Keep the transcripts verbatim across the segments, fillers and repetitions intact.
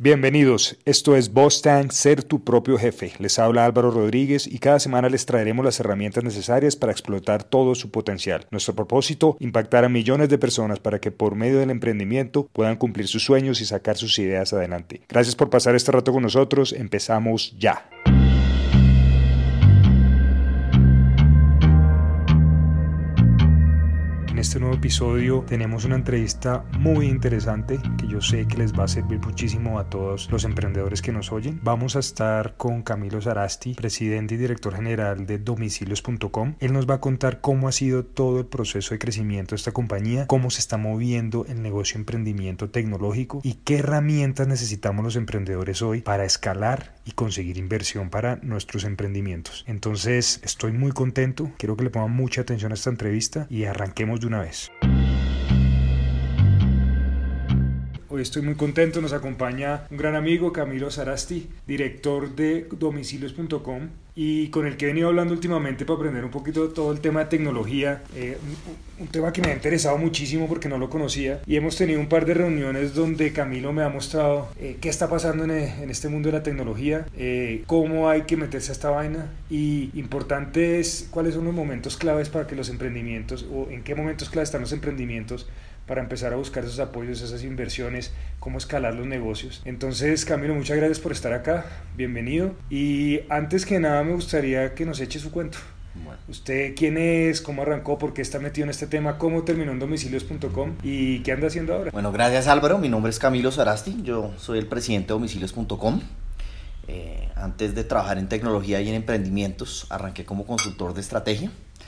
Bienvenidos, esto es Boss Tank, ser tu propio jefe. Les habla Álvaro Rodríguez y cada semana les traeremos las herramientas necesarias para explotar todo su potencial. Nuestro propósito, impactar a millones de personas para que por medio del emprendimiento puedan cumplir sus sueños y sacar sus ideas adelante. Gracias por pasar este rato con nosotros, empezamos ya. En este nuevo episodio tenemos una entrevista muy interesante que yo sé que les va a servir muchísimo a todos los emprendedores que nos oyen. Vamos a estar con Camilo Sarasti, presidente y director general de domicilios punto com. Él nos va a contar cómo ha sido todo el proceso de crecimiento de esta compañía, cómo se está moviendo el negocio de emprendimiento tecnológico y qué herramientas necesitamos los emprendedores hoy para escalar y conseguir inversión para nuestros emprendimientos. Entonces estoy muy contento, quiero que le pongan mucha atención a esta entrevista y arranquemos de una vez. Hoy estoy muy contento, nos acompaña un gran amigo, Camilo Sarasti, director de domicilios punto com y con el que he venido hablando últimamente para aprender un poquito de todo el tema de tecnología, eh, un, un tema que me ha interesado muchísimo porque no lo conocía y hemos tenido un par de reuniones donde Camilo me ha mostrado eh, qué está pasando en, en este mundo de la tecnología, eh, cómo hay que meterse a esta vaina y importante es cuáles son los momentos claves para que los emprendimientos o en qué momentos claves están los emprendimientos para empezar a buscar esos apoyos, esas inversiones, cómo escalar los negocios. Entonces, Camilo, muchas gracias por estar acá, bienvenido. Y antes que nada me gustaría que nos eche su cuento. Bueno. ¿Usted quién es? ¿Cómo arrancó? ¿Por qué está metido en este tema? ¿Cómo terminó en domicilios punto com? ¿Y qué anda haciendo ahora? Bueno, gracias Álvaro, mi nombre es Camilo Sarasti, yo soy el presidente de domicilios punto com. Eh, antes de trabajar en tecnología y en emprendimientos, arranqué como consultor de estrategia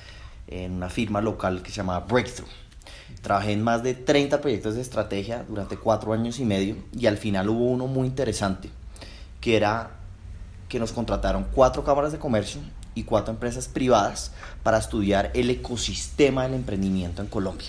en una firma local que se llama Breakthrough. Trabajé en más de treinta proyectos de estrategia durante cuatro años y medio y al final hubo uno muy interesante que era que nos contrataron cuatro cámaras de comercio y cuatro empresas privadas para estudiar el ecosistema del emprendimiento en Colombia.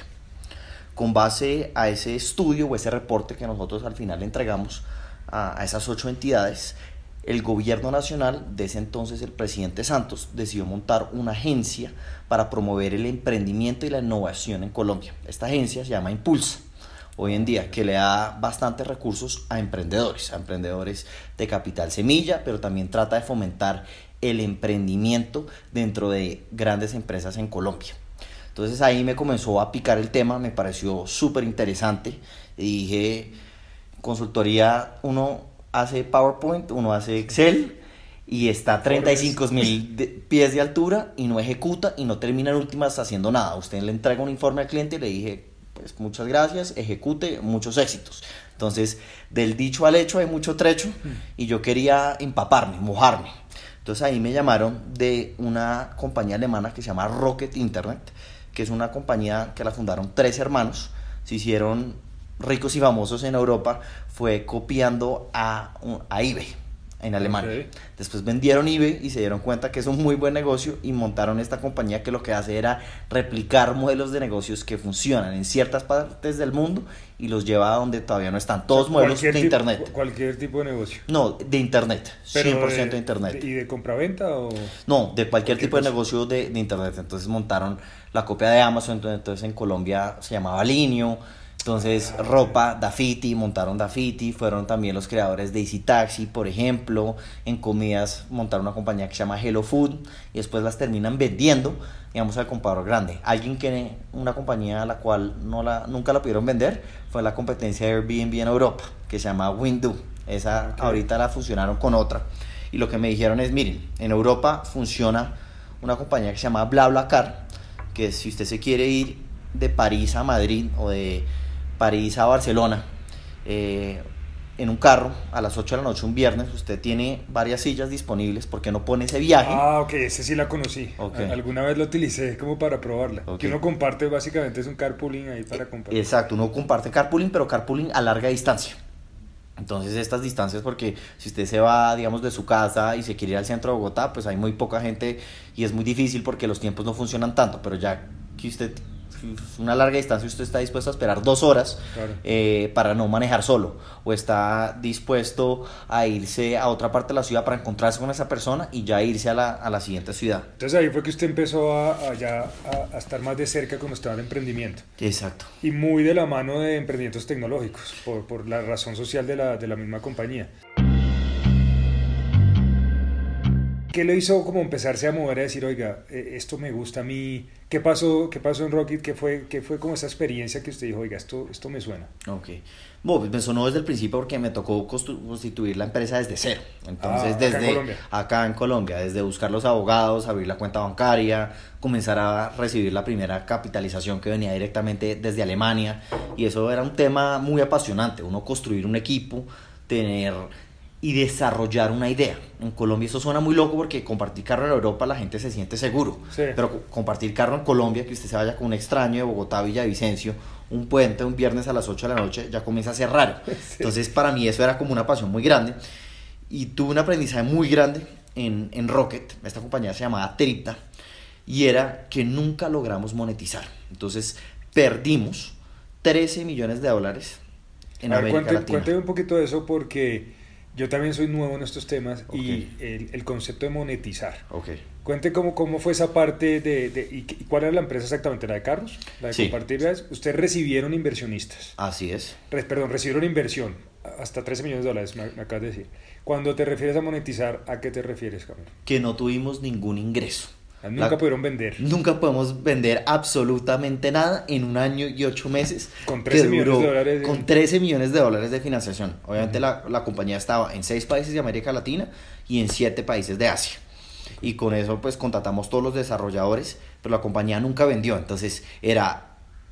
Con base a ese estudio o ese reporte que nosotros al final le entregamos a, a esas ocho entidades, el gobierno nacional, de ese entonces el presidente Santos, decidió montar una agencia para promover el emprendimiento y la innovación en Colombia. Esta agencia se llama Impulsa, hoy en día, que le da bastantes recursos a emprendedores, a emprendedores de capital semilla, pero también trata de fomentar el emprendimiento dentro de grandes empresas en Colombia. Entonces ahí me comenzó a picar el tema, me pareció súper interesante y dije, consultoría, uno hace PowerPoint, uno hace Excel y está a treinta y cinco mil pies de altura y no ejecuta y no termina en últimas haciendo nada. Usted le entrega un informe al cliente y le dije, pues muchas gracias, ejecute, muchos éxitos. Entonces, del dicho al hecho hay mucho trecho y yo quería empaparme, mojarme. Entonces ahí me llamaron de una compañía alemana que se llama Rocket Internet, que es una compañía que la fundaron tres hermanos, se hicieron ricos y famosos en Europa, fue copiando a, a eBay en Alemania. Okay. Después vendieron eBay y se dieron cuenta que es un muy buen negocio y montaron esta compañía que lo que hace era replicar modelos de negocios que funcionan en ciertas partes del mundo y los lleva a donde todavía no están. Todos modelos de tipo, internet. Cualquier tipo de negocio. No, de internet, pero cien por ciento de, de internet. ¿Y de compraventa o...? No, de cualquier, cualquier tipo cosa. de negocio de, de internet. Entonces montaron la copia de Amazon, entonces en Colombia se llamaba Linio. Entonces, ropa, Dafiti, montaron Dafiti, fueron también los creadores de Easy Taxi, por ejemplo. En comidas montaron una compañía que se llama Hello Food y después las terminan vendiendo, digamos, al comprador grande. Alguien que, una compañía a la cual no la, nunca la pudieron vender fue la competencia de Airbnb en Europa, que se llama Windu. Esa okay. Ahorita la fusionaron con otra. Y lo que me dijeron es, miren, en Europa funciona una compañía que se llama BlaBlaCar, que si usted se quiere ir de París a Madrid o de París a Barcelona eh, en un carro a las ocho de la noche un viernes, usted tiene varias sillas disponibles. ¿Por qué no pone ese viaje? Ah, ok, ese sí la conocí. Okay. Alguna vez lo utilicé como para probarla. Okay. Que uno comparte, básicamente es un carpooling ahí para compartir. Exacto, uno comparte carpooling, pero carpooling a larga distancia. Entonces estas distancias, porque si usted se va, digamos, de su casa y se quiere ir al centro de Bogotá, pues hay muy poca gente y es muy difícil porque los tiempos no funcionan tanto, pero ya que usted una larga distancia, usted está dispuesto a esperar dos horas Claro. eh, para no manejar solo, o está dispuesto a irse a otra parte de la ciudad para encontrarse con esa persona y ya irse a la, a la siguiente ciudad. Entonces ahí fue que usted empezó a, a, ya a, a estar más de cerca con los temas de emprendimiento. Exacto. Y muy de la mano de emprendimientos tecnológicos, por, por la razón social de la, de la misma compañía. ¿Qué le hizo como empezarse a mover a decir, oiga, eh, esto me gusta a mí? ¿Qué pasó, qué pasó en Rocket? ¿Qué fue, qué fue como esa experiencia que usted dijo, oiga, esto, esto me suena? Ok. Bueno, pues me sonó desde el principio porque me tocó costu- constituir la empresa desde cero. Entonces, Ah, acá desde en Colombia. acá en Colombia, desde buscar los abogados, abrir la cuenta bancaria, comenzar a recibir la primera capitalización que venía directamente desde Alemania. Y eso era un tema muy apasionante, uno construir un equipo, tener y desarrollar una idea. En Colombia eso suena muy loco porque compartir carro en Europa la gente se siente seguro, Sí. pero co- compartir carro en Colombia, que usted se vaya con un extraño de Bogotá a Villavicencio, un puente, un viernes a las ocho de la noche, ya comienza a ser raro. Sí. Entonces para mí eso era como una pasión muy grande y tuve un aprendizaje muy grande en, en Rocket. Esta compañía se llamaba Tripta y era que nunca logramos monetizar. Entonces perdimos trece millones de dólares en A ver, América cuente, Latina. cuénteme un poquito de eso porque yo también soy nuevo en estos temas Ok. y el, el concepto de monetizar. Ok. Cuente cómo, cómo fue esa parte de, de y, y cuál era la empresa exactamente, la de carros, la de Sí. compartir viajes. Ustedes recibieron inversionistas, Así es. Re- perdón, recibieron inversión, hasta trece millones de dólares, me, me acabas de decir. Cuando te refieres a monetizar, ¿a qué te refieres, Camilo? Que no tuvimos ningún ingreso. Nunca La- pudieron vender. Nunca podemos vender absolutamente nada en un año y ocho meses. Con que trece millones duró- de dólares de- Con trece millones de dólares de financiación. Obviamente la, la compañía estaba en seis países de América Latina y en siete países de Asia. Y con eso pues contratamos todos los desarrolladores, pero la compañía nunca vendió. Entonces era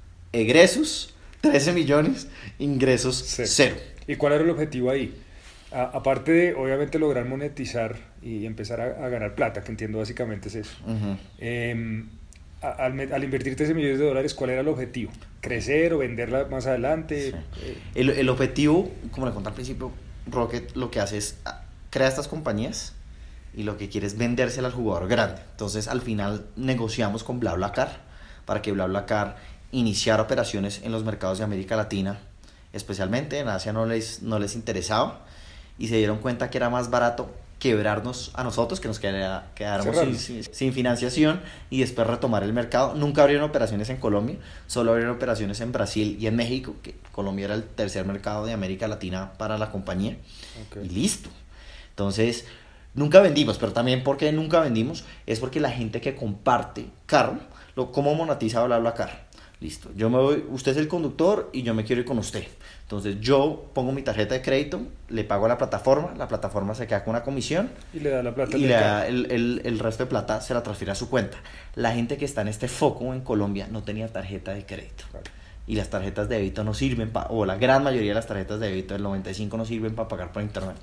egresos, trece millones, ingresos Cero. cero. ¿Y cuál era el objetivo ahí? A- aparte de, obviamente, lograr monetizar y empezar a, a ganar plata, que entiendo básicamente es eso. Ujú. Eh, a- al, me- al invertir trece millones de dólares, ¿cuál era el objetivo? ¿Crecer o venderla más adelante? Sí. Eh, El, el objetivo, como le conté al principio, Rocket lo que hace es ah, crea estas compañías y lo que quiere es vendérsela al jugador grande. Entonces al final negociamos con BlaBlaCar para que BlaBlaCar iniciara operaciones en los mercados de América Latina, especialmente en Asia no les, no les interesaba y se dieron cuenta que era más barato quebrarnos a nosotros, que nos queda- quedáramos sin, Cerrarnos. sin- sin financiación y después retomar el mercado. Nunca abrieron operaciones en Colombia, solo abrieron operaciones en Brasil y en México, que Colombia era el tercer mercado de América Latina para la compañía. ok. Y listo. Entonces, nunca vendimos, pero también porque nunca vendimos es porque la gente que comparte carro, lo, ¿cómo monetiza BlaBlaCar? Listo, yo me voy, usted es el conductor y yo me quiero ir con usted. Entonces yo pongo mi tarjeta de crédito, le pago a la plataforma, la plataforma se queda con una comisión Y le da la plata al y le mercado. da el, el, el resto de plata se la transfiere a su cuenta. La gente que está en este foco en Colombia no tenía tarjeta de crédito. Claro. Y las tarjetas de débito no sirven para, o la gran mayoría de las tarjetas de débito, el noventa y cinco por ciento no sirven para pagar por internet.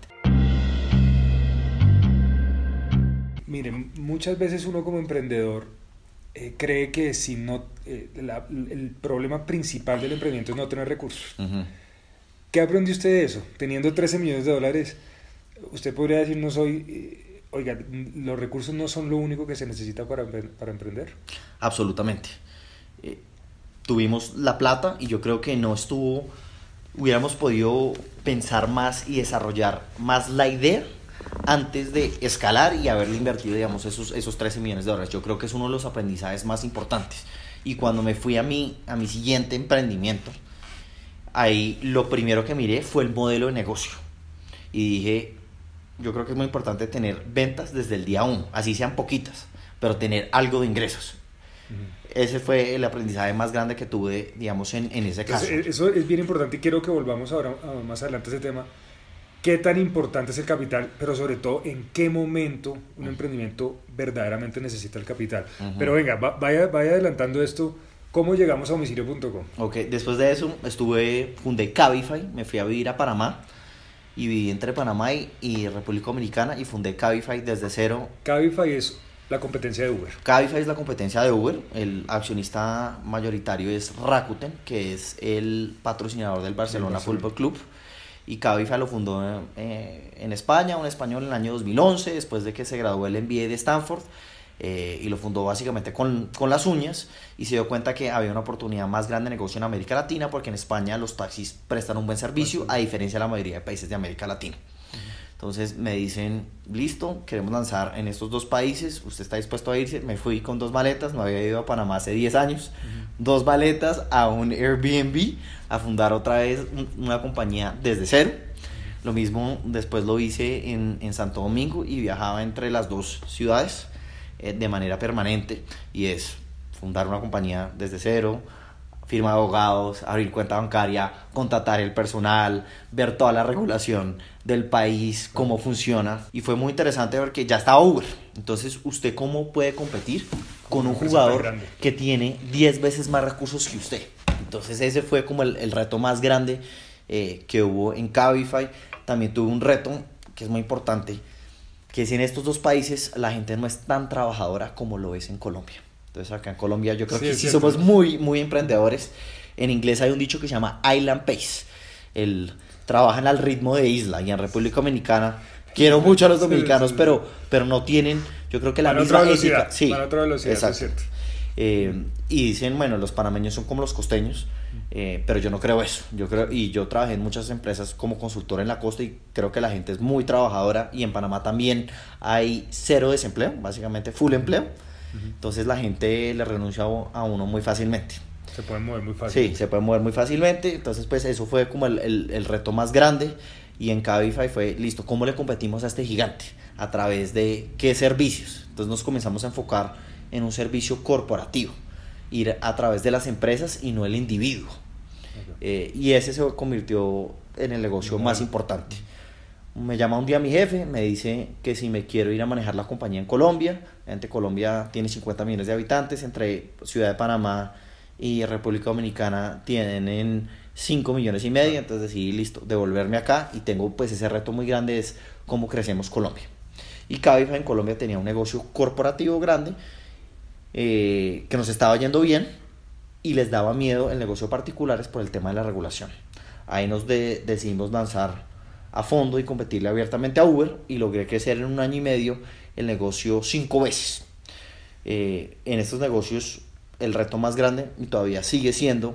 Miren, muchas veces uno como emprendedor eh, cree que si no, eh, la- el problema principal del emprendimiento es no tener recursos. Ujú. ¿Qué aprendió usted de eso? Teniendo trece millones de dólares, usted podría decirnos hoy, eh, oiga, los recursos no son lo único que se necesita para, empre- para emprender. Absolutamente. Eh, tuvimos la plata y yo creo que no estuvo, hubiéramos podido pensar más y desarrollar más la idea antes de escalar y haberle invertido, digamos, esos, esos trece millones de dólares. Yo creo que es uno de los aprendizajes más importantes. Y cuando me fui a mi, a mi siguiente emprendimiento, ahí lo primero que miré fue el modelo de negocio. Y dije, yo creo que es muy importante tener ventas desde el día uno, así sean poquitas, pero tener algo de ingresos. Ese fue el aprendizaje más grande que tuve, digamos, en, en ese caso. Entonces, eso es bien importante y quiero que volvamos ahora a- más adelante a ese tema. ¿Qué tan importante es el capital? Pero sobre todo, ¿en qué momento un emprendimiento verdaderamente necesita el capital? Ujú. Pero venga, va- vaya, vaya adelantando esto. ¿Cómo llegamos a domicilio punto com? Ok, después de eso estuve, fundé Cabify, me fui a vivir a Panamá y viví entre Panamá y, y República Dominicana y fundé Cabify desde cero. Cabify es la competencia de Uber. Cabify es la competencia de Uber, el accionista mayoritario es Rakuten, que es el patrocinador del Barcelona Barcelona. Fútbol Club. Y Cabify lo fundó eh, en España, un español en el año dos mil once, después de que se graduó el M B A de Stanford. eh, y lo fundó básicamente con, con las uñas, y se dio cuenta que había una oportunidad más grande de negocio en América Latina, porque en España los taxis prestan un buen servicio, a diferencia de la mayoría de países de América Latina. Entonces me dicen, listo, queremos lanzar en estos dos países, ¿usted está dispuesto a irse? Me fui con dos maletas, no había ido a Panamá hace diez años, uh-huh. dos maletas a un Airbnb, a fundar otra vez una compañía desde cero. Uh-huh. Lo mismo después lo hice en, en Santo Domingo, y viajaba entre las dos ciudades eh, de manera permanente, y es fundar una compañía desde cero, firma de abogados, abrir cuenta bancaria, contratar el personal, ver toda la regulación del país, cómo funciona. Y fue muy interesante ver que ya estaba Uber. Entonces, ¿usted cómo puede competir con un jugador que tiene diez veces más recursos que usted? Entonces, ese fue como el, el reto más grande eh, que hubo en Cabify. También tuve un reto que es muy importante, que es en estos dos países la gente no es tan trabajadora como lo es en Colombia. Entonces acá en Colombia yo creo sí, que sí somos muy, muy emprendedores. En inglés hay un dicho que se llama Island Pace. El, trabajan al ritmo de isla. Y en República Dominicana, quiero mucho a los dominicanos, sí, sí, sí. Pero, pero no tienen, yo creo que la para misma otra velocidad, ética. Sí, para otra velocidad, exacto. Es cierto. Eh, y dicen, bueno, los panameños son como los costeños, eh, pero yo no creo eso. Yo creo, y yo trabajé en muchas empresas como consultor en la costa, y creo que la gente es muy trabajadora, y en Panamá también hay cero desempleo, básicamente full empleo. Entonces la gente le renuncia a uno muy fácilmente. Se pueden mover muy fácil. Sí, se pueden mover muy fácilmente. Entonces pues eso fue como el, el, el reto más grande. Y en Cabify fue, listo, ¿cómo le competimos a este gigante? ¿A través de qué servicios? Entonces nos comenzamos a enfocar en un servicio corporativo, ir a través de las empresas y no el individuo. Okay. Eh, y ese se convirtió en el negocio uh-huh. más importante. Me llama un día mi jefe, me dice que si me quiero ir a manejar la compañía en Colombia. Entre Colombia tiene cincuenta millones de habitantes, entre Ciudad de Panamá y República Dominicana tienen cinco millones y medio. Entonces decidí, listo, devolverme acá, y tengo pues ese reto muy grande, es cómo crecemos Colombia. Y Cabify en Colombia tenía un negocio corporativo grande eh, que nos estaba yendo bien, y les daba miedo el negocio particulares por el tema de la regulación. Ahí nos de, decidimos lanzar a fondo y competirle abiertamente a Uber, y logré crecer en un año y medio el negocio cinco veces. Eh, en estos negocios el reto más grande, y todavía sigue siendo,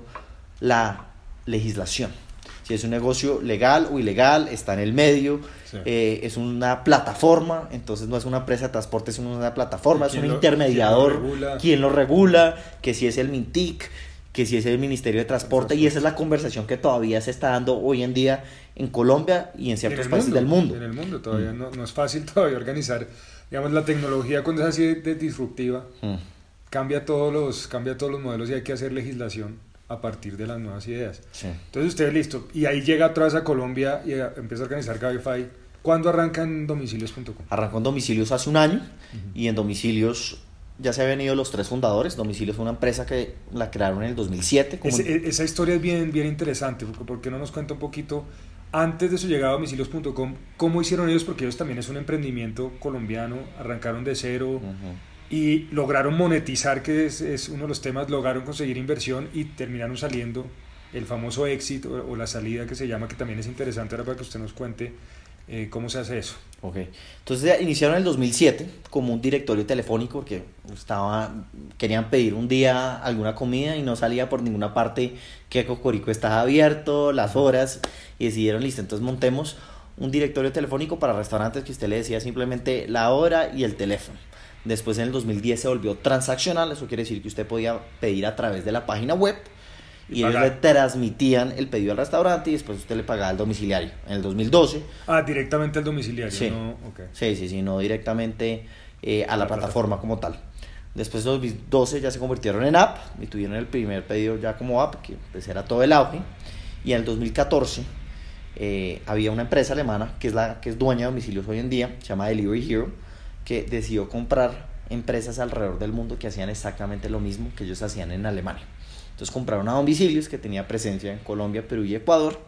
la legislación. Si es un negocio legal o ilegal, está en el medio, sí. eh, es una plataforma, entonces no es una empresa de transporte, es una plataforma, es un lo, intermediador, ¿quién lo regula? ¿Quién lo regula? Que si es el MINTIC, que si es el Ministerio de Transporte, y esa es la conversación que todavía se está dando hoy en día en Colombia y en ciertos en países mundo, del mundo. En el mundo todavía mm. no, no es fácil todavía organizar, digamos, la tecnología cuando es así de, de disruptiva, mm. cambia todos los cambia todos los modelos, y hay que hacer legislación a partir de las nuevas ideas. Sí. Entonces usted listo, y ahí llega otra vez a Colombia y a, empieza a organizar Cabify. ¿Cuándo arranca en domicilios punto com? Arrancó en Domicilios hace un año, uh-huh. y en Domicilios ya se habían ido los tres fundadores. Domicilios fue una empresa que la crearon en el dos mil siete. Como Ese, esa historia es bien, bien interesante, ¿por qué no nos cuenta un poquito, antes de su llegada a domicilios punto com, cómo hicieron ellos? Porque ellos también es un emprendimiento colombiano, arrancaron de cero, uh-huh. y lograron monetizar, que es, es uno de los temas, lograron conseguir inversión y terminaron saliendo el famoso exit o, o la salida que se llama, que también es interesante ahora para que usted nos cuente eh, cómo se hace eso. Ok, entonces iniciaron en el dos mil siete como un directorio telefónico, porque estaba, querían pedir un día alguna comida y no salía por ninguna parte que Cocorico estaba abierto, las horas, y decidieron, listo, entonces montemos un directorio telefónico para restaurantes que usted le decía simplemente la hora y el teléfono. Después en el dos mil diez se volvió transaccional, eso quiere decir que usted podía pedir a través de la página web, y ellos le transmitían el pedido al restaurante, y después usted le pagaba al domiciliario. En el dos mil doce... Ah, directamente al domiciliario, sí. No, okay. Sí, sí, sí, no directamente eh, a la, la plataforma, plataforma como tal. Después de dos mil doce ya se convirtieron en app, y tuvieron el primer pedido ya como app, que pues era todo el auge. Y en el dos mil catorce eh, había una empresa alemana, que es, la, que es dueña de domicilios hoy en día, se llama Delivery Hero, que decidió comprar empresas alrededor del mundo que hacían exactamente lo mismo que ellos hacían en Alemania. Entonces compraron a Domicilios, que tenía presencia en Colombia, Perú y Ecuador.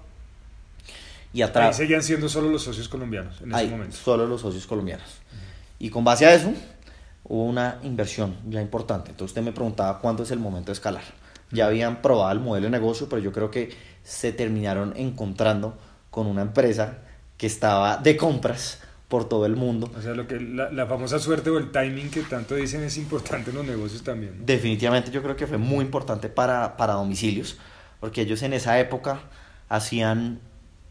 Y atrás, ahí seguían siendo solo los socios colombianos en ese ahí, momento. Solo los socios colombianos. Uh-huh. Y con base a eso, hubo una inversión ya importante. Entonces usted me preguntaba cuándo es el momento de escalar. Ya habían probado el modelo de negocio, pero yo creo que se terminaron encontrando con una empresa que estaba de compras por todo el mundo. O sea, lo que la, la famosa suerte o el timing que tanto dicen es importante en los negocios también, ¿no? Definitivamente yo creo que fue muy importante para, para domicilios, porque ellos en esa época hacían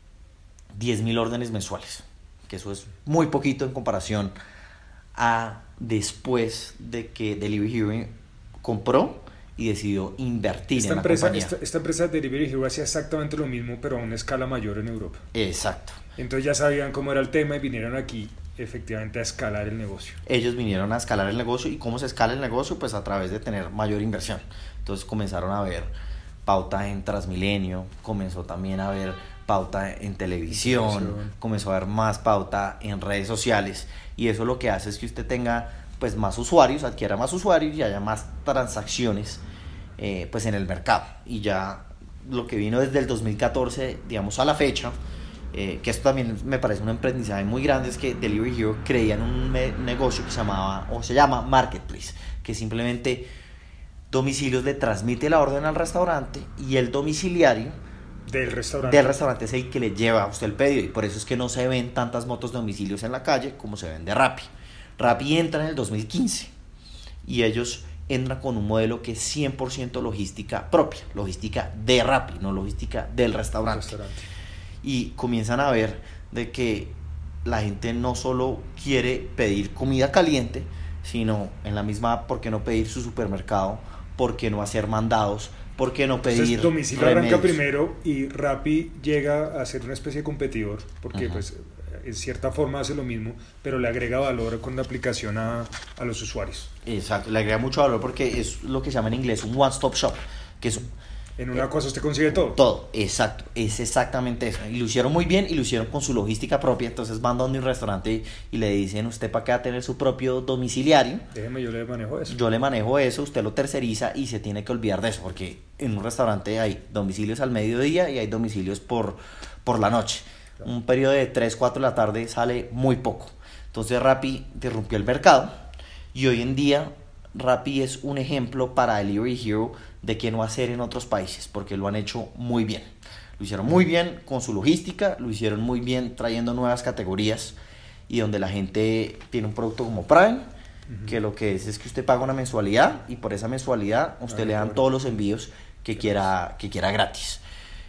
diez mil órdenes mensuales, que eso es muy poquito en comparación a después de que Delivery Hero compró y decidió invertir esta en empresa, la compañía. Esta, esta empresa Delivery Hero hacía exactamente lo mismo, pero a una escala mayor en Europa. Exacto. Entonces ya sabían cómo era el tema y vinieron aquí efectivamente a escalar el negocio. Ellos vinieron a escalar el negocio. ¿Y cómo se escala el negocio? Pues a través de tener mayor inversión. Entonces comenzaron a ver pauta en Transmilenio, comenzó también a ver pauta en televisión, televisión, comenzó a ver más pauta en redes sociales, y eso lo que hace es que usted tenga pues más usuarios, adquiera más usuarios y haya más transacciones eh, pues en el mercado. Y ya lo que vino desde el dos mil catorce, digamos, a la fecha, eh, que esto también me parece un aprendizaje muy grande, es que Delivery Hero creía en un me- negocio que se llamaba, o se llama Marketplace, que simplemente Domicilios le transmite la orden al restaurante y el domiciliario del restaurante. del restaurante es el que le lleva a usted el pedido, y por eso es que no se ven tantas motos de domicilios en la calle como se ven de Rappi. Rappi entra en el dos mil quince y ellos entran con un modelo que es cien por ciento logística propia, logística de Rappi, no logística del restaurante. restaurante. Y comienzan a ver de que la gente no solo quiere pedir comida caliente, sino en la misma, ¿por qué no pedir su supermercado? ¿Por qué no hacer mandados? ¿Por qué no pedir Entonces, domicilio remedios? Arranca primero y Rappi llega a ser una especie de competidor, porque uh-huh. pues en cierta forma hace lo mismo, pero le agrega valor con la aplicación a, a los usuarios. Exacto, le agrega mucho valor porque es lo que se llama en inglés un one-stop shop, que es en una eh, cosa usted consigue todo. Todo, exacto, es exactamente eso. Y lo hicieron muy bien y lo hicieron con su logística propia. Entonces van donde un restaurante y, y le dicen, ¿usted para qué va a tener su propio domiciliario? Déjeme, yo le manejo eso. Yo le manejo eso, usted lo terceriza y se tiene que olvidar de eso, porque en un restaurante hay domicilios al mediodía y hay domicilios por, por la noche. Claro. Un periodo de tres, cuatro de la tarde sale muy poco. Entonces Rappi interrumpió el mercado y hoy en día Rappi es un ejemplo para Delivery Hero de qué no hacer en otros países, porque lo han hecho muy bien. Lo hicieron muy bien con su logística, lo hicieron muy bien trayendo nuevas categorías, y donde la gente tiene un producto como Prime, uh-huh. que lo que es es que usted paga una mensualidad y por esa mensualidad usted Ay, le dan todos los envíos que quiera, que quiera gratis.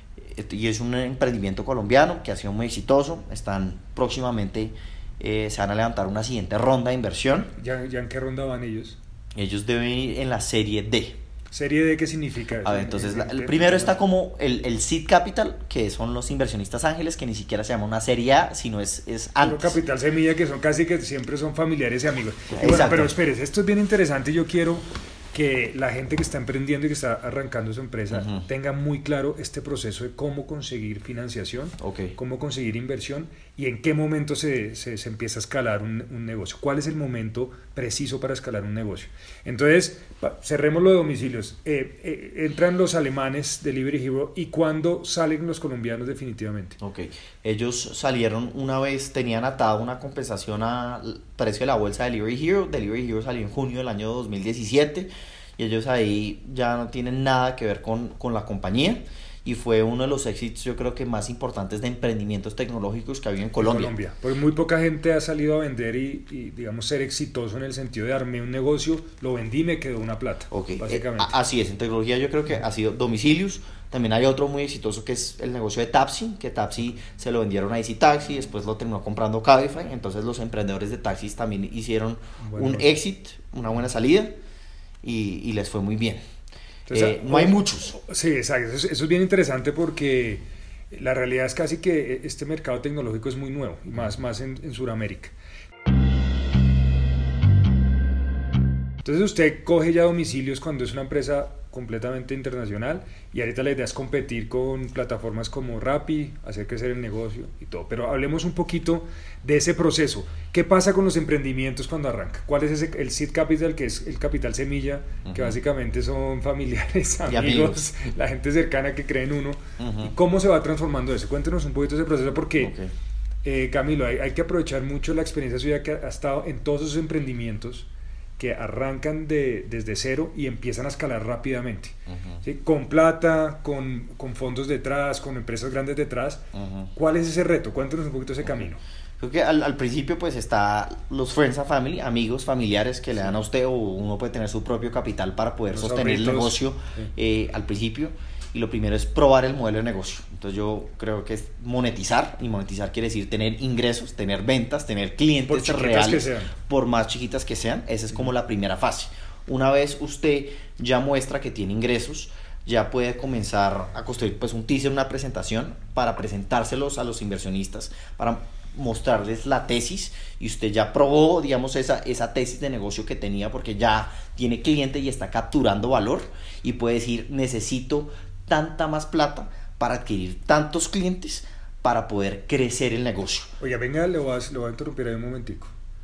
Y es un emprendimiento colombiano que ha sido muy exitoso. Están próximamente, eh, se van a levantar una siguiente ronda de inversión. ¿Ya, ya en qué ronda van ellos? Ellos deben ir en la serie D. ¿Serie D qué significa? A ver, entonces la, el primero está como el, el Seed Capital, que son los inversionistas ángeles, que ni siquiera se llama una serie A, sino es, es antes. Puro capital semilla, que son casi que siempre son familiares y amigos. Y bueno, pero espérese, esto es bien interesante y yo quiero que la gente que está emprendiendo y que está arrancando su empresa uh-huh. tenga muy claro este proceso de cómo conseguir financiación, okay. cómo conseguir inversión y en qué momento se, se, se empieza a escalar un, un negocio. ¿Cuál es el momento preciso para escalar un negocio? Entonces, cerremos lo de domicilios. Eh, eh, entran los alemanes Delivery Hero, ¿y cuándo salen los colombianos definitivamente? Ok, ellos salieron una vez, tenían atada una compensación al precio de la bolsa de Delivery Hero. Delivery Hero salió en junio del año dos mil diecisiete y ellos ahí ya no tienen nada que ver con, con la compañía, y fue uno de los éxitos, yo creo que más importantes de emprendimientos tecnológicos que había en Colombia. Colombia, pues muy poca gente ha salido a vender y, y digamos ser exitoso en el sentido de armé un negocio, lo vendí y me quedó una plata, okay. básicamente. Eh, así es, en tecnología yo creo que ha sido Domicilius. También hay otro muy exitoso que es el negocio de Tapsi, que Tapsi se lo vendieron a Easy Taxi, después lo terminó comprando Cabify. Entonces los emprendedores de taxis también hicieron bueno, un exit, una buena salida, y, y les fue muy bien. Entonces, eh, no hay muchos. Sí, exacto. Eso, eso es bien interesante porque la realidad es casi que este mercado tecnológico es muy nuevo, y más, más en, en Sudamérica. Entonces usted coge ya domicilios cuando es una empresa completamente internacional, y ahorita la idea es competir con plataformas como Rappi, hacer crecer el negocio y todo. Pero hablemos un poquito de ese proceso. ¿Qué pasa con los emprendimientos cuando arranca? ¿Cuál es ese, el Seed Capital, que es el capital semilla, uh-huh. que básicamente son familiares, amigos, amigos, la gente cercana que cree en uno? Uh-huh. ¿Y cómo se va transformando eso? Cuéntenos un poquito ese proceso, porque okay. eh, Camilo, hay, hay que aprovechar mucho la experiencia suya que ha estado en todos esos emprendimientos que arrancan de, desde cero y empiezan a escalar rápidamente, uh-huh. ¿sí? Con plata, con, con fondos detrás, con empresas grandes detrás. Uh-huh. ¿Cuál es ese reto? Cuéntanos un poquito ese camino. Creo que al, al principio pues está los friends and family, amigos, familiares que le dan a usted, o uno puede tener su propio capital para poder los sostener ahorritos, el negocio sí. eh, al principio. Y lo primero es probar el modelo de negocio. Entonces yo creo que es monetizar, y monetizar quiere decir tener ingresos, tener ventas, tener clientes por reales, por más chiquitas que sean. Esa es como la primera fase. Una vez usted ya muestra que tiene ingresos, ya puede comenzar a construir pues un teaser, una presentación para presentárselos a los inversionistas, para mostrarles la tesis, y usted ya probó, digamos, esa, esa tesis de negocio que tenía, porque ya tiene cliente y está capturando valor, y puede decir, necesito tanta más plata para adquirir tantos clientes para poder crecer el negocio. Oiga, venga, le voy a, le voy a interrumpir ahí un momentico.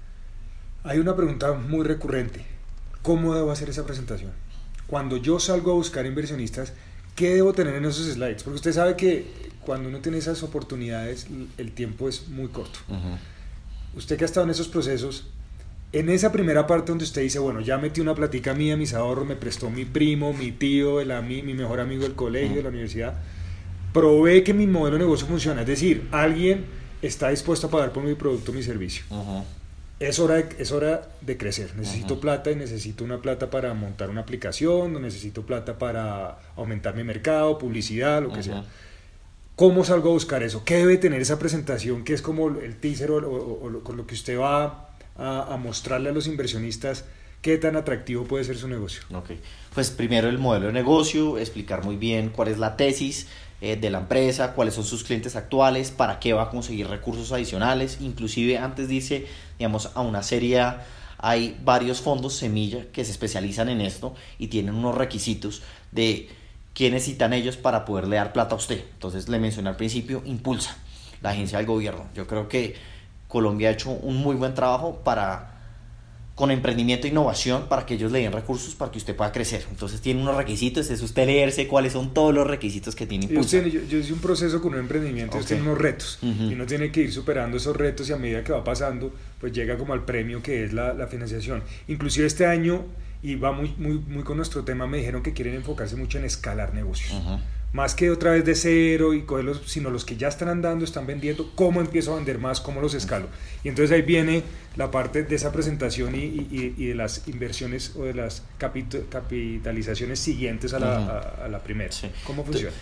Hay una pregunta muy recurrente. ¿Cómo debo hacer esa presentación? Cuando yo salgo a buscar inversionistas, ¿qué debo tener en esos slides? Porque usted sabe que cuando uno tiene esas oportunidades, el tiempo es muy corto. Uh-huh. Usted que ha estado en esos procesos, en esa primera parte donde usted dice, bueno, ya metí una platica mía, mis ahorros, me prestó mi primo, mi tío, el, mi, mi mejor amigo del colegio, uh-huh. de la universidad, probé que mi modelo de negocio funciona, es decir, alguien está dispuesto a pagar por mi producto, mi servicio. Uh-huh. Es hora de, es hora de crecer, necesito uh-huh. plata, y necesito una plata para montar una aplicación, o necesito plata para aumentar mi mercado, publicidad, lo que uh-huh. sea. ¿Cómo salgo a buscar eso? ¿Qué debe tener esa presentación que es como el teaser o, o, o con lo que usted va a, a mostrarle a los inversionistas qué tan atractivo puede ser su negocio? Okay. Pues primero el modelo de negocio, explicar muy bien cuál es la tesis eh, de la empresa, cuáles son sus clientes actuales, para qué va a conseguir recursos adicionales. Inclusive antes de irse, digamos, a una serie A, hay varios fondos semilla que se especializan en esto y tienen unos requisitos de qué necesitan ellos para poderle dar plata a usted. Entonces le mencioné al principio, Impulsa, la agencia del gobierno. Yo creo que Colombia ha hecho un muy buen trabajo para, con emprendimiento e innovación, para que ellos le den recursos para que usted pueda crecer. Entonces tiene unos requisitos, es usted leerse cuáles son todos los requisitos que tiene Impulsa. Yo, yo, yo hice un proceso con un emprendimiento, okay. tiene unos retos, uh-huh. y uno tiene que ir superando esos retos, y a medida que va pasando, pues llega como al premio que es la, la financiación. Inclusive este año, y va muy, muy, muy con nuestro tema, me dijeron que quieren enfocarse mucho en escalar negocios. Uh-huh. Más que otra vez de cero y cogerlos, sino los que ya están andando, están vendiendo, cómo empiezo a vender más, cómo los escalo. Y entonces ahí viene la parte de esa presentación y, y, y de las inversiones o de las capit- capitalizaciones siguientes a la, uh-huh. a, a la primera. Sí. ¿Cómo funciona?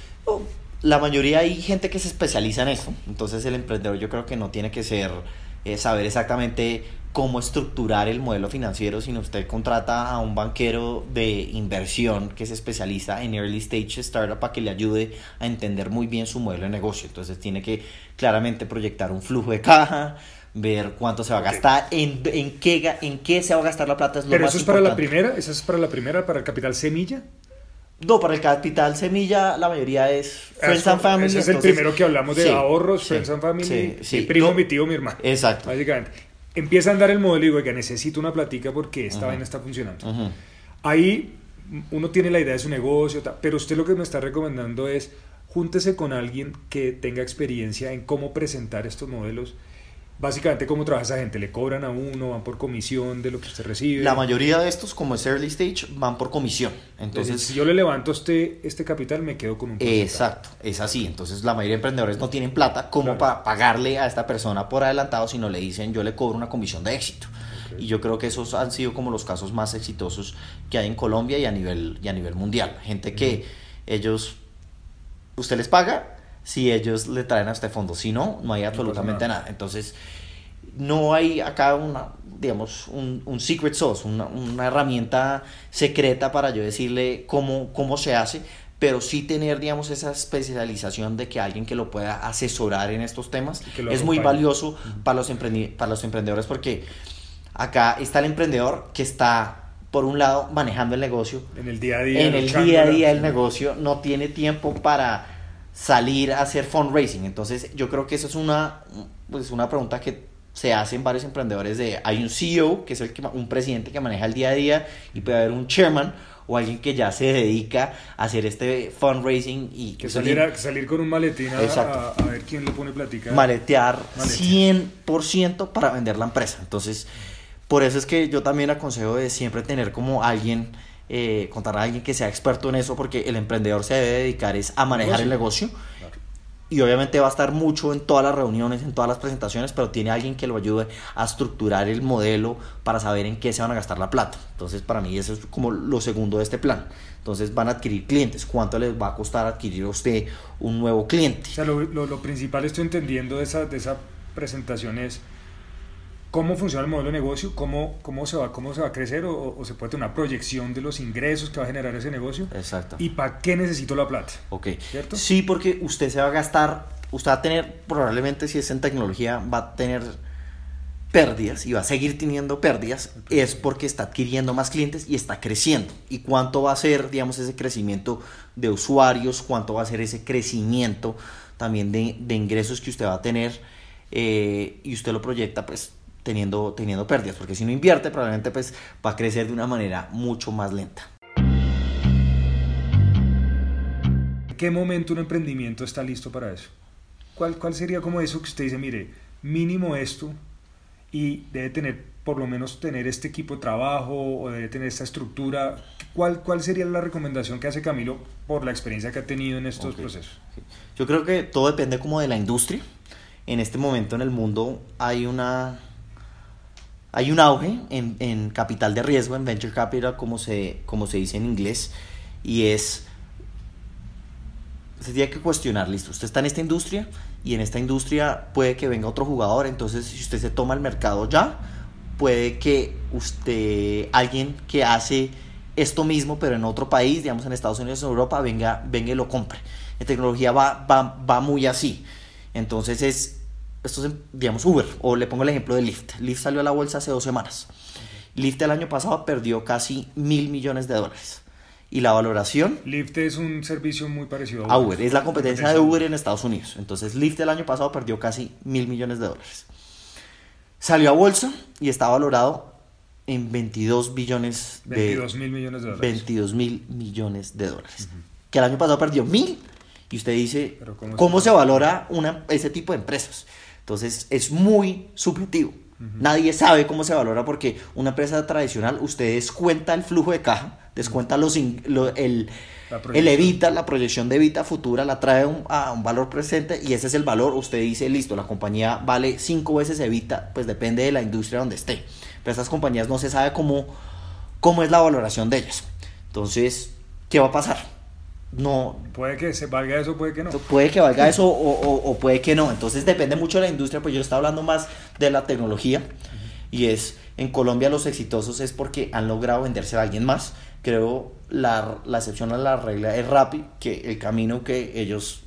La mayoría hay gente que se especializa en eso, entonces el emprendedor yo creo que no tiene que ser, eh, saber exactamente cómo estructurar el modelo financiero, sino usted contrata a un banquero de inversión que se especializa en early stage startup para que le ayude a entender muy bien su modelo de negocio. Entonces tiene que claramente proyectar un flujo de caja, ver cuánto se va a gastar, okay. en, en, qué, en qué se va a gastar la plata. Es lo Pero más eso es importante. para la primera, eso es para la primera, para el capital semilla. No, para el capital semilla la mayoría es Friends eso, and Family. Ese es el entonces, primero que hablamos de sí, ahorros, sí, Friends and Family, sí, sí. mi primo, no, mi tío, mi hermano. Exacto. Básicamente. Empieza a andar el modelo y digo, oiga, necesito una platica porque esta uh-huh. vaina está funcionando. Uh-huh. Ahí uno tiene la idea de su negocio, pero usted lo que me está recomendando es júntese con alguien que tenga experiencia en cómo presentar estos modelos. Básicamente, ¿cómo trabaja esa gente? ¿Le cobran a uno? ¿Van por comisión de lo que usted recibe? La mayoría de estos, como es early stage, van por comisión. Entonces, Entonces si yo le levanto a usted este capital, me quedo con un porcentaje. Exacto, es así. Entonces, la mayoría de emprendedores no tienen plata como claro. para pagarle a esta persona por adelantado, sino le dicen, yo le cobro una comisión de éxito. Okay. Y yo creo que esos han sido como los casos más exitosos que hay en Colombia y a nivel, y a nivel mundial. Gente que uh-huh. ellos, usted les paga si ellos le traen a este fondo, si no, no hay absolutamente no nada. nada. Entonces, no hay acá una, digamos, un, un secret sauce, una, una herramienta secreta para yo decirle cómo, cómo se hace, pero sí tener, digamos, esa especialización de que alguien que lo pueda asesorar en estos temas es muy valioso uh-huh. para los emprendi- para los emprendedores, porque acá está el emprendedor que está, por un lado, manejando el negocio, en el día a día, en el día a día del negocio, no tiene tiempo para salir a hacer fundraising. Entonces yo creo que eso es una, pues una pregunta que se hacen varios emprendedores de, hay un C E O que es el que, un presidente que maneja el día a día, y puede haber un chairman o alguien que ya se dedica a hacer este fundraising y que salir, a, salir con un maletín a, a, a ver quién le pone platica, maletear cien por ciento para vender la empresa. Entonces por eso es que yo también aconsejo de siempre tener como alguien, eh, contar a alguien que sea experto en eso, porque el emprendedor se debe dedicar es a manejar negocio. el negocio claro. y obviamente va a estar mucho en todas las reuniones, en todas las presentaciones, pero tiene alguien que lo ayude a estructurar el modelo para saber en qué se van a gastar la plata. Entonces, para mí eso es como lo segundo de este plan. Entonces, van a adquirir clientes. ¿Cuánto les va a costar adquirir a usted un nuevo cliente? O sea, lo, lo, lo principal, estoy entendiendo de esa, de esa presentación es cómo funciona el modelo de negocio, cómo, cómo, se, va, cómo se va a crecer, o, o se puede tener una proyección de los ingresos que va a generar ese negocio. Exacto. ¿Y para qué necesito la plata? Ok. ¿Cierto? Sí, porque usted se va a gastar, usted va a tener, probablemente si es en tecnología, va a tener pérdidas y va a seguir teniendo pérdidas, es porque está adquiriendo más clientes y está creciendo. ¿Y cuánto va a ser, digamos, ese crecimiento de usuarios? ¿Cuánto va a ser ese crecimiento también de, de ingresos que usted va a tener? Eh, y usted lo proyecta, pues, teniendo, teniendo pérdidas, porque si no invierte, probablemente pues va a crecer de una manera mucho más lenta. ¿En qué momento un emprendimiento está listo para eso? ¿Cuál, cuál sería como eso que usted dice, mire, mínimo esto, y debe tener, por lo menos tener este equipo de trabajo, o debe tener esta estructura? ¿Cuál, cuál sería la recomendación que hace Camilo por la experiencia que ha tenido en estos Okay. procesos? Yo creo que todo depende como de la industria. En este momento en el mundo hay una hay un auge en, en capital de riesgo, en venture capital, como se, como se dice en inglés, y es, se tiene que cuestionar, listo, usted está en esta industria, y en esta industria puede que venga otro jugador, entonces si usted se toma el mercado ya, puede que usted, alguien que hace esto mismo, pero en otro país, digamos en Estados Unidos o en Europa, venga, venga y lo compre. En tecnología va, va, va muy así. Entonces es, esto es, digamos, Uber, o le pongo el ejemplo de Lyft. Lyft salió a la bolsa hace dos semanas. Okay. Lyft el año pasado perdió casi mil millones de dólares. Y la valoración... Lyft es un servicio muy parecido a Uber. Uber. Es la competencia de Uber en Estados Unidos. Entonces Lyft el año pasado perdió casi mil millones de dólares. Salió a bolsa y está valorado en veintidós billones de... veintidós mil millones de dólares. veintidós mil millones de dólares. Uh-huh. Que el año pasado perdió mil. Y usted dice, ¿cómo, ¿cómo se, se valora una, ese tipo de empresas? Entonces, es muy subjetivo. Uh-huh. Nadie sabe cómo se valora, porque una empresa tradicional, usted descuenta el flujo de caja, descuenta los, lo, el, el evita, la proyección de evita futura, la trae un, a un valor presente, y ese es el valor. Usted dice, listo, la compañía vale cinco veces evita, pues depende de la industria donde esté. Pero estas compañías no se sabe cómo, cómo es la valoración de ellas. Entonces, ¿qué va a pasar? No, puede que se valga eso, puede que no. Puede que valga eso o, o, o puede que no. Entonces depende mucho de la industria. Pues yo estaba hablando más de la tecnología. Uh-huh. Y es, en Colombia los exitosos es porque han logrado venderse a alguien más. Creo la, la excepción a la regla es Rappi, que el camino que ellos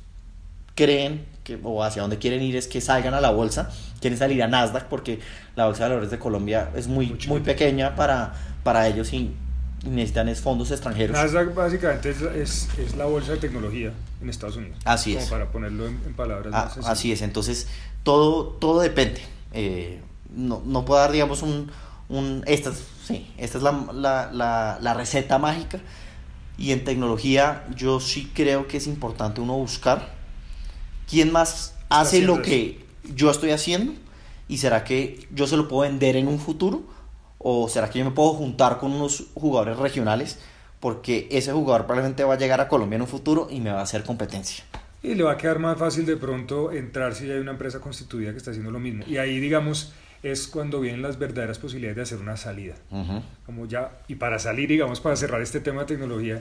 creen que, o hacia donde quieren ir, es que salgan a la bolsa. Quieren salir a Nasdaq, porque la bolsa de valores de Colombia es muy, muy, muy pequeña para, para ellos, y necesitan es fondos extranjeros. Nasdaq básicamente es, es, es la bolsa de tecnología en Estados Unidos. Así como es. Para ponerlo en, en palabras ah, más sencillas. Así es, entonces todo, todo depende. Eh, no, no puedo dar, digamos, un... un esta, sí, esta es la, la, la, la receta mágica. Y en tecnología yo sí creo que es importante uno buscar quién más hace lo que eso? yo estoy haciendo, y será que yo se lo puedo vender en un futuro. ¿O será que yo me puedo juntar con unos jugadores regionales? Porque ese jugador probablemente va a llegar a Colombia en un futuro y me va a hacer competencia. Y le va a quedar más fácil de pronto entrar si hay una empresa constituida que está haciendo lo mismo. Y ahí, digamos, es cuando vienen las verdaderas posibilidades de hacer una salida. Uh-huh. Como ya, y para salir, digamos, para cerrar este tema de tecnología,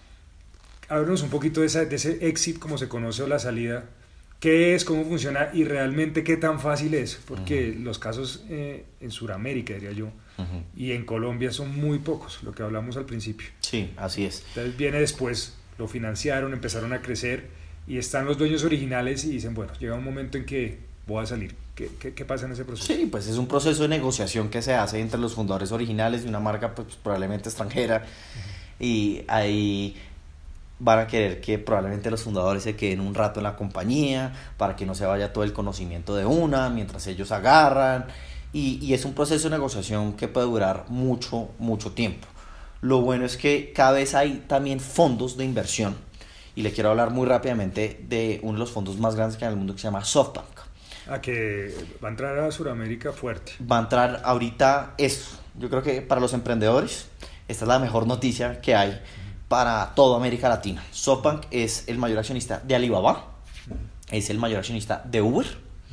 háblanos un poquito de, esa, de ese exit, como se conoce, o la salida. ¿Qué es? ¿Cómo funciona? Y realmente, ¿qué tan fácil es? Porque uh-huh. los casos eh, en Sudamérica, diría yo, uh-huh. y en Colombia son muy pocos, lo que hablamos al principio. Sí, así es. Entonces viene después, lo financiaron, empezaron a crecer, y están los dueños originales y dicen, bueno, llega un momento en que voy a salir. ¿Qué, qué, qué pasa en ese proceso? Sí, pues es un proceso de negociación que se hace entre los fundadores originales de una marca, pues probablemente extranjera, uh-huh. y ahí van a querer que probablemente los fundadores se queden un rato en la compañía para que no se vaya todo el conocimiento de una mientras ellos agarran, y, y es un proceso de negociación que puede durar mucho, mucho tiempo. Lo bueno es que cada vez hay también fondos de inversión, y le quiero hablar muy rápidamente de uno de los fondos más grandes que hay en el mundo, que se llama SoftBank. A que va a entrar a Sudamérica fuerte. Va a entrar ahorita, es, yo creo que para los emprendedores esta es la mejor noticia que hay para toda América Latina. SoftBank es el mayor accionista de Alibaba, es el mayor accionista de Uber,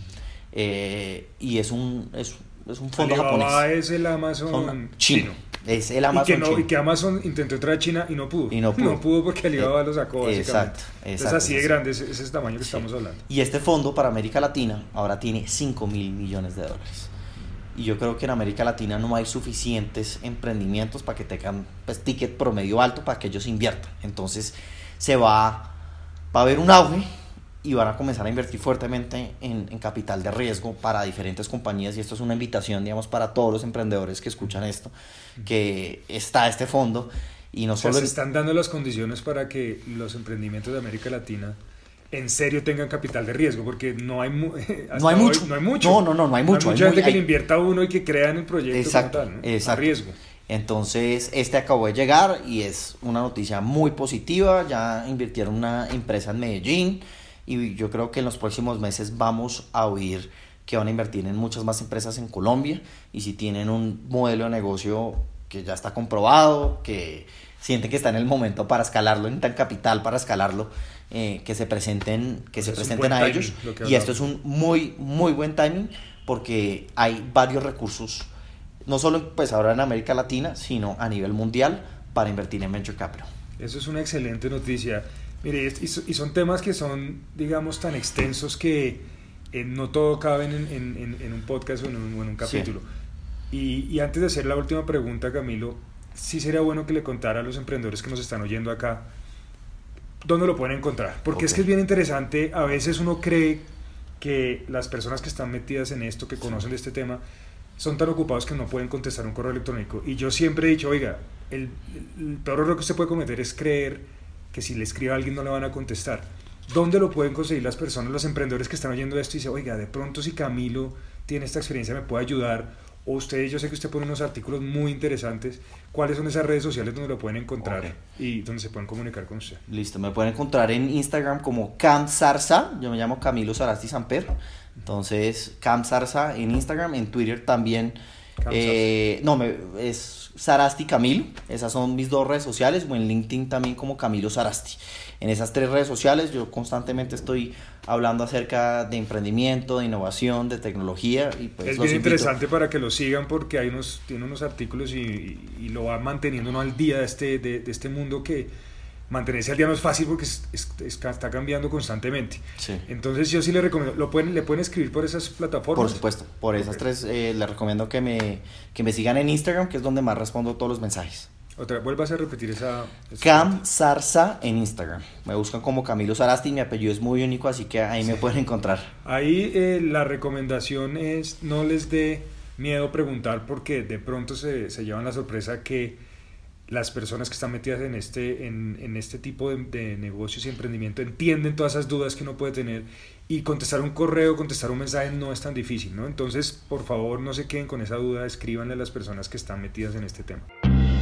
eh, y es un, es, es un fondo Alibaba japonés. Es el Amazon Son chino. chino. Es el Amazon y, que no, chino. y que Amazon intentó entrar a China y no pudo. Y no pudo. No pudo porque Alibaba eh, lo sacó básicamente. Exacto, exacto. Entonces así de grande es ese tamaño que sí. estamos hablando. Y este fondo para América Latina ahora tiene cinco mil millones de dólares. Y yo creo que en América Latina no hay suficientes emprendimientos para que tengan pues, ticket promedio alto para que ellos inviertan. Entonces se va, va a haber un auge y van a comenzar a invertir fuertemente en, en capital de riesgo para diferentes compañías, y esto es una invitación, digamos, para todos los emprendedores que escuchan esto, que está este fondo. Y no o sea, solo se están dando las condiciones para que los emprendimientos de América Latina en serio tengan capital de riesgo, porque no hay, mu no hay mucho. Hoy, no hay mucho. No, no, no, no hay mucho. Hay mucha hay gente muy, que hay... le invierta a uno y que crea en el proyecto exacto, como tal, ¿no? Exacto. A riesgo. Entonces, este acabó de llegar y es una noticia muy positiva. Ya invirtieron una empresa en Medellín y yo creo que en los próximos meses vamos a oír que van a invertir en muchas más empresas en Colombia, y si tienen un modelo de negocio que ya está comprobado, que sienten que está en el momento para escalarlo, necesitan capital para escalarlo, eh, que se presenten, que se presenten a ellos. Y esto es un muy, muy buen timing, porque hay varios recursos, no solo pues ahora en América Latina, sino a nivel mundial, para invertir en Venture Capital. Eso es una excelente noticia. Mire, y son temas que son, digamos, tan extensos que eh, no todo caben en, en, en un podcast o en un, en un capítulo. Sí. Y, y antes de hacer la última pregunta, Camilo, sí sería bueno que le contara a los emprendedores que nos están oyendo acá dónde lo pueden encontrar, porque okay. es que es bien interesante. A veces uno cree que las personas que están metidas en esto, que conocen de este tema, son tan ocupados que no pueden contestar un correo electrónico. Y yo siempre he dicho, oiga, el, el peor error que usted puede cometer es creer que si le escribe a alguien no le van a contestar. ¿Dónde lo pueden conseguir las personas, los emprendedores que están oyendo esto y dicen, oiga, de pronto si Camilo tiene esta experiencia me puede ayudar? O ustedes, yo sé que usted pone unos artículos muy interesantes. ¿Cuáles son esas redes sociales donde lo pueden encontrar okay. y donde se pueden comunicar con usted? Listo, me pueden encontrar en Instagram como CamSarsa. Yo me llamo Camilo Sarasti Samper. Entonces, CamSarsa en Instagram, en Twitter también. Eh, no, me, es Sarasti Camilo. Esas son mis dos redes sociales, o en LinkedIn también como Camilo Sarasti. En esas tres redes sociales yo constantemente estoy hablando acerca de emprendimiento, de innovación, de tecnología. Y pues es los bien invito. Interesante para que lo sigan, porque hay unos, tiene unos artículos y, y, y lo va manteniendo uno al día de este, de, de este mundo, que mantenerse al día no es fácil porque es, es, es, está cambiando constantemente. Sí. Entonces yo sí le recomiendo, ¿lo pueden, le pueden escribir por esas plataformas? Por supuesto, por esas okay. tres eh, les recomiendo que me, que me sigan en Instagram, que es donde más respondo todos los mensajes. Otra vez, vuelvas a repetir esa... esa CamSarsa en Instagram. Me buscan como Camilo Sarasti, mi apellido es muy único, así que ahí sí. me pueden encontrar. Ahí eh, la recomendación es no les dé miedo preguntar, porque de pronto se, se llevan la sorpresa que las personas que están metidas en este, en, en este tipo de, de negocios y emprendimiento entienden todas esas dudas que uno puede tener, y contestar un correo, contestar un mensaje no es tan difícil, ¿no? Entonces, por favor, no se queden con esa duda, escríbanle a las personas que están metidas en este tema.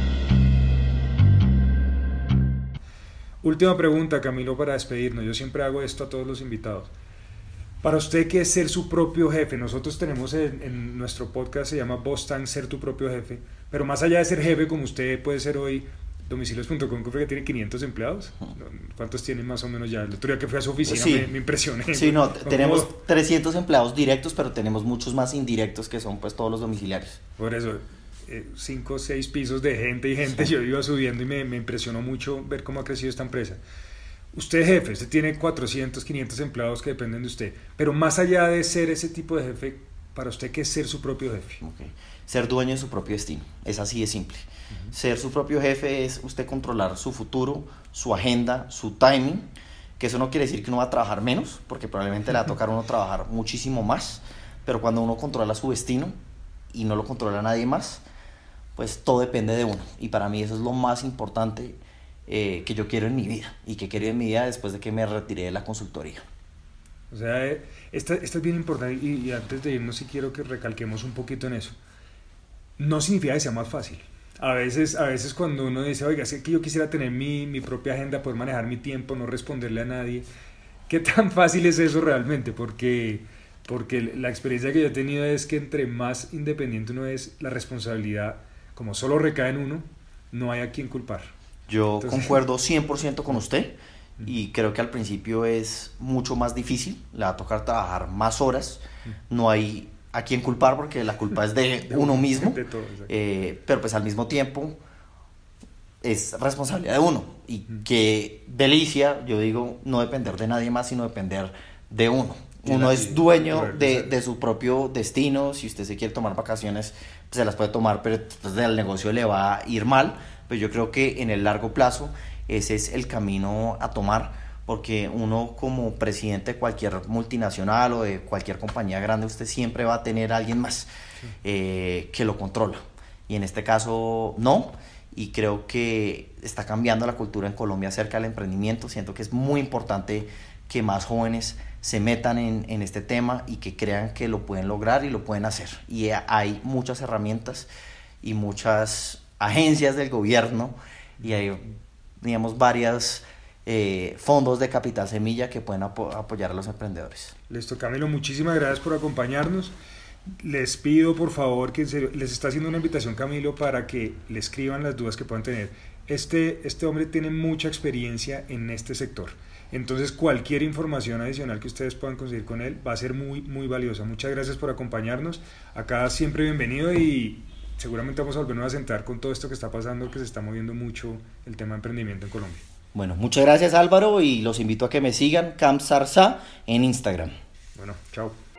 Última pregunta, Camilo, para despedirnos. Yo siempre hago esto a todos los invitados. Para usted, ¿qué es ser su propio jefe? Nosotros tenemos en, en nuestro podcast, se llama Boss Tank, ser tu propio jefe. Pero más allá de ser jefe, como usted puede ser hoy, domicilios punto com, que tiene quinientos empleados. ¿Cuántos tiene más o menos ya? El otro día que fui a su oficina sí. me, me impresioné. Sí, no, tenemos como... trescientos empleados directos, pero tenemos muchos más indirectos, que son pues todos los domiciliarios. Por eso, eh, cinco o seis pisos de gente y gente, sí. Yo iba subiendo y me, me impresionó mucho ver cómo ha crecido esta empresa. Usted es jefe, usted tiene cuatrocientos, quinientos empleados que dependen de usted, pero más allá de ser ese tipo de jefe, para usted, ¿qué es ser su propio jefe? Okay. Ser dueño de su propio destino, es así de simple. Uh-huh. Ser su propio jefe es usted controlar su futuro, su agenda, su timing, que eso no quiere decir que uno va a trabajar menos, porque probablemente le va a tocar a uno trabajar muchísimo más, pero cuando uno controla su destino y no lo controla nadie más, pues todo depende de uno, y para mí eso es lo más importante Eh, que yo quiero en mi vida, y que quiero en mi vida después de que me retiré de la consultoría. O sea, esto es bien importante, y, y antes de irnos sí quiero que recalquemos un poquito en eso. No significa que sea más fácil. A veces, a veces cuando uno dice, oiga, es que yo quisiera tener mi, mi propia agenda, poder manejar mi tiempo, no responderle a nadie, ¿qué tan fácil es eso realmente? Porque, porque la experiencia que yo he tenido es que entre más independiente uno es, la responsabilidad, como solo recae en uno, no hay a quien culpar. Yo Entonces, concuerdo cien por ciento con usted. y creo que al principio es mucho más difícil, le va a tocar trabajar más horas, no hay a quién culpar porque la culpa es de, de uno mismo, de todo, eh, pero pues al mismo tiempo es responsabilidad de uno, y mm. qué delicia, yo digo, no depender de nadie más, sino depender de uno. Uno es dueño de, de su propio destino. Si usted se quiere tomar vacaciones, pues se las puede tomar, pero entonces el negocio le va a ir mal. Pero yo creo que en el largo plazo ese es el camino a tomar, porque uno como presidente de cualquier multinacional o de cualquier compañía grande, usted siempre va a tener a alguien más sí. eh, que lo controla. Y en este caso no, y creo que está cambiando la cultura en Colombia acerca del emprendimiento. Siento que es muy importante que más jóvenes se metan en, en este tema y que crean que lo pueden lograr y lo pueden hacer. Y hay muchas herramientas y muchas agencias del gobierno y hay, digamos, varios eh, fondos de capital semilla que pueden apo- apoyar a los emprendedores. Listo, Camilo, muchísimas gracias por acompañarnos. Les pido por favor que se, les está haciendo una invitación, Camilo, para que le escriban las dudas que puedan tener. Este, este hombre tiene mucha experiencia en este sector. Entonces cualquier información adicional que ustedes puedan conseguir con él va a ser muy muy valiosa. Muchas gracias por acompañarnos. Acá siempre bienvenido, y seguramente vamos a volvernos a sentar con todo esto que está pasando, que se está moviendo mucho el tema de emprendimiento en Colombia. Bueno, muchas gracias Álvaro, y los invito a que me sigan, Camp Sarsa, en Instagram. Bueno, chao.